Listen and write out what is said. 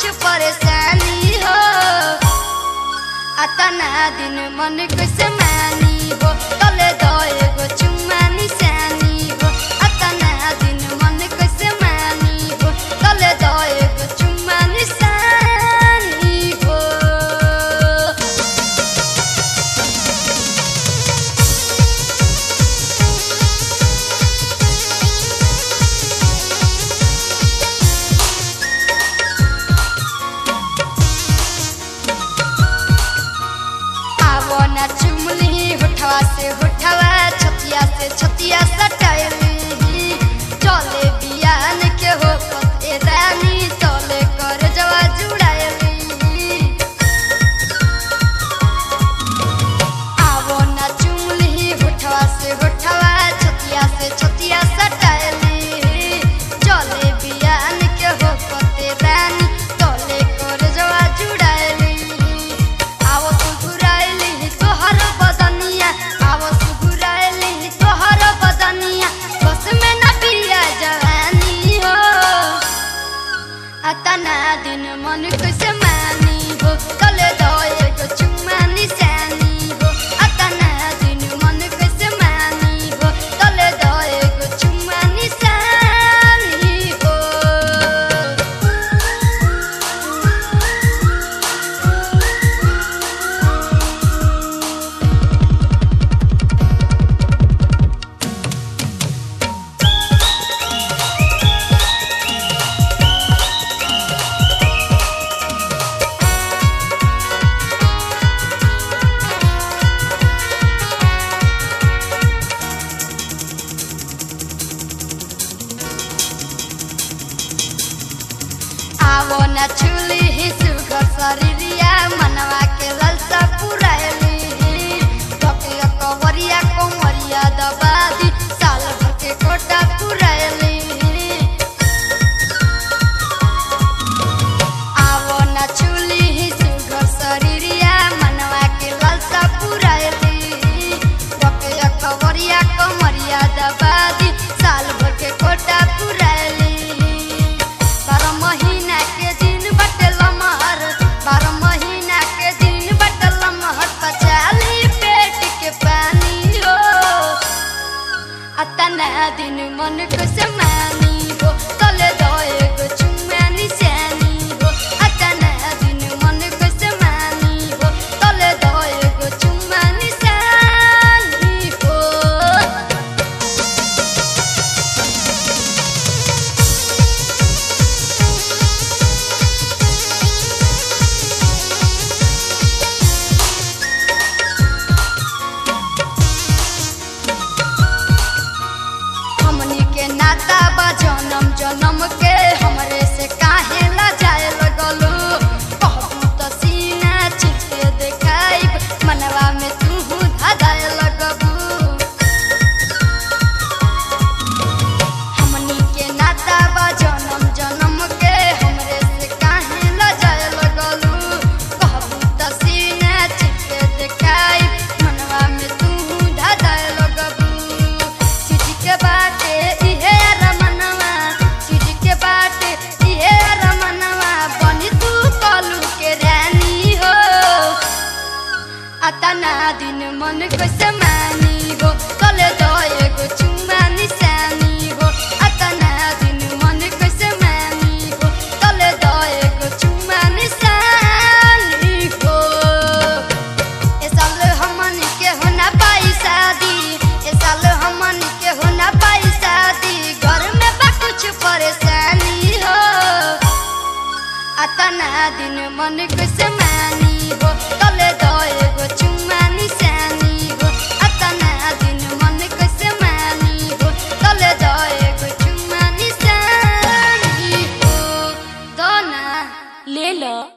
परेशानी हो। अतना दिन मन कैसे मानी हो, तले दो एगो चुम्मा निशानी हो। अतना दिन मन कैसे मानी हो, तले दो एगो चुम्मा निशानी हो। ना चुमली होठवा से होठवा, छतिया से छतिया सटाइली। चले बियान के हो ए रानी, तले कर जवा जुड़ाइली। आवो ना चुमली होठवा से होठवा, छतिया से छतिया सटाइली। चले बियान के हो ए रानी, तले कर जवा जुड़ाइली। आवो सुगुराइली तोहर बदनिया, आवो सुगुराइली तोहर बदनिया, बस में न पिया जवानी हो। अतना दिन मन कैसे मानी हो, तले दो एगो चुम्मा निशानी हो। अतना दिन मन कैसे मानी हो, तले दो एगो चुम्मा निशानी हो। आवो ना चुली ही सुगर शरीरिया, मनवा के ललसा पुराइली। तकिया कवरिया कोमरिया दबादी, साल भर के कोटा पुराइली। आवो ना चुली ही सुगर शरीरिया, मनवा के ललसा पुराइली। तकिया कवरिया कोमरिया दबादी, साल भर के कोटा पुराइली। 12 महीना के दिन बटे लमहर, 12 महीना के दिन बटे लमहर, पचाली पेट के पानी हो। अतना दिन मन कैसे मानी हो, तले दो एगो चुम्मा निशानी हो। अतना दिन मन कैसे मानी हो, तले दो एगो चुम्मा निशानी हो। हमनी के नाता बा जनम जनम के, हमरे से काहे ला जाए लगलू। कहबू त सीना चीर के देखाइब, मनवा में तू धधाए लगबू। हमनी के नाता बा जनम जनम के, हमरे से काहे ला जाए लगलू। कहबू त सीना चीर के देखाइब, मनवा में तू धधाए लगबू। सिटी के बाटे इहे रमनवा, सिटी के बाटे इहे रमनवा, बनी तू कलू के रानी हो। अतना दिन मन कैसे मानी हो, तले दो एगो चुम्मा निशानी हो। अतना दिन मन कैसे मानी हो, तले दो एगो चुम्मा निशानी हो। ए साल हमन के हो ना पाई शादी, ए साल हमन के हो ना पाई शादी, घर में बा कुछ परेशानी हो। अतना दिन मन कैसे मानी हो, तले दो एगो चुम्मा निशानी हो। अतना दिन मन कैसे मानी हो, तले दो एगो चुम्मा निशानी हो। दो ना ले लो।